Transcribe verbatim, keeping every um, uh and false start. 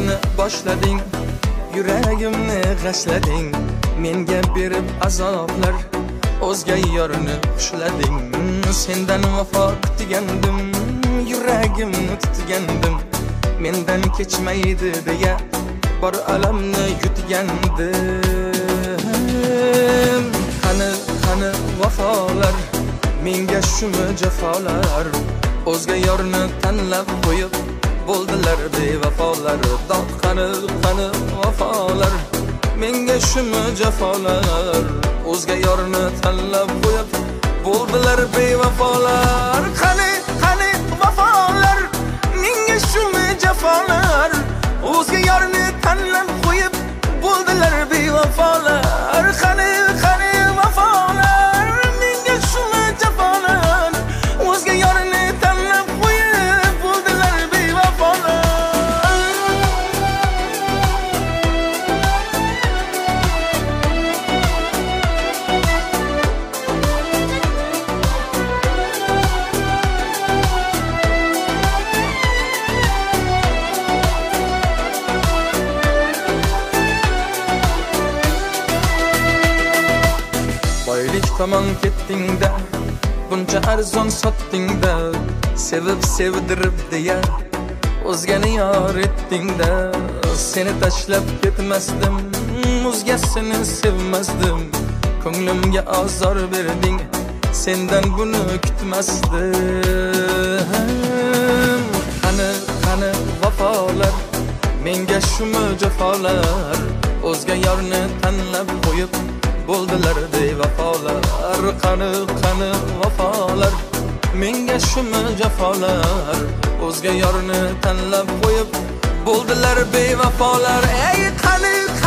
ishni boshlading, yuragimni g'ashlading, menga berib azoblar, o'zga yorni xushlading. Sendan vafo kutgandim, yuragimni tutgandim, mendan kechmaydi deya bor alamni yutgandim. Qani qani vafolar, menga shumi jafolar, o'zga yorni tanlab qo'yib bo'ldilar bevafolar. Dod qani qani vafolar, menga shumi jafolar, o'zga yorni tanlab qo'yib bo'ldilar bevafolar. Qani qani vafolar, menga shumi jafolar, o'zga yorni tanlab qo'yib bo'ldilar bevafolar. Qani qani vafolar, menga shumi jafolar, o'zga yorni tanlab qo'yib bo'ldilar bevafolar. Boylik tomon ketdingda, buncha arzon sotdingda, sevib sevdirib deya o'zgani yor etdingda, seni tashlab ketmasdim, o'zgasini sevmasdim, ko'nglimga azor berding, sendan buni kutmasdim. Qani qani vafolar, menga shumi jafolar, o'zga yorni tanlab qo'yib bo'ldilar bevafolar. Qani qani vafolar, menga shumi jafolar, o'zga yorni tanlab qo'yib bo'ldilar bevafolar. Ey qani